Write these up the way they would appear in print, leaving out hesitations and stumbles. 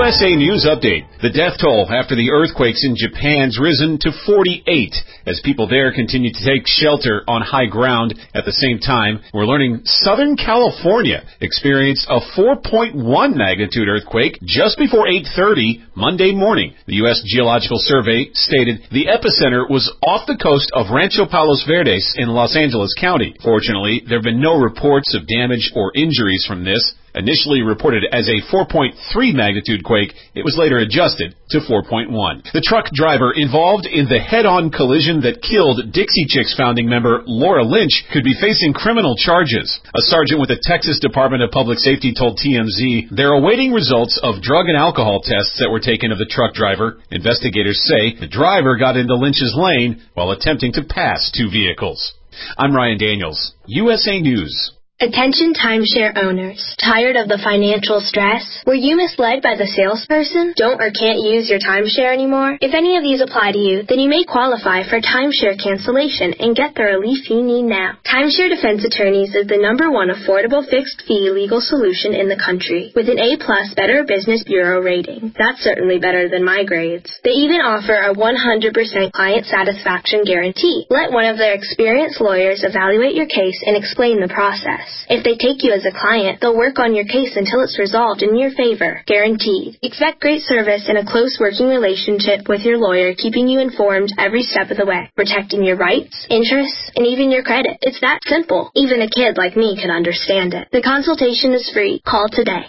USA News Update. The death toll after the earthquakes in Japan's risen to 48 as people there continue to take shelter on high ground. At the same time, we're learning Southern California experienced a 4.1 magnitude earthquake just before 8:30 Monday morning. The U.S. Geological Survey stated the epicenter was off the coast of Rancho Palos Verdes in Los Angeles County. Fortunately, there have been no reports of damage or injuries from this. Initially reported as a 4.3 magnitude quake, it was later adjusted to 4.1. The truck driver involved in the head-on collision that killed Dixie Chicks founding member Laura Lynch could be facing criminal charges. A sergeant with the Texas Department of Public Safety told TMZ they're awaiting results of drug and alcohol tests that were taken of the truck driver. Investigators say the driver got into Lynch's lane while attempting to pass two vehicles. I'm Ryan Daniels, USA News. Attention timeshare owners. Tired of the financial stress? Were you misled by the salesperson? Don't or can't use your timeshare anymore? If any of these apply to you, then you may qualify for timeshare cancellation and get the relief you need now. Timeshare Defense Attorneys is the #1 affordable fixed-fee legal solution in the country with an A+ Better Business Bureau rating. That's certainly better than my grades. They even offer a 100% client satisfaction guarantee. Let one of their experienced lawyers evaluate your case and explain the process. If they take you as a client, they'll work on your case until it's resolved in your favor. Guaranteed. Expect great service and a close working relationship with your lawyer, keeping you informed every step of the way, protecting your rights, interests, and even your credit. It's that simple. Even a kid like me can understand it. The consultation is free. Call today.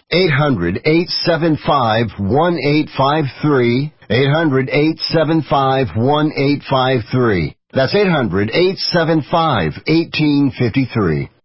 800-875-1853. 800-875-1853. That's 800-875-1853.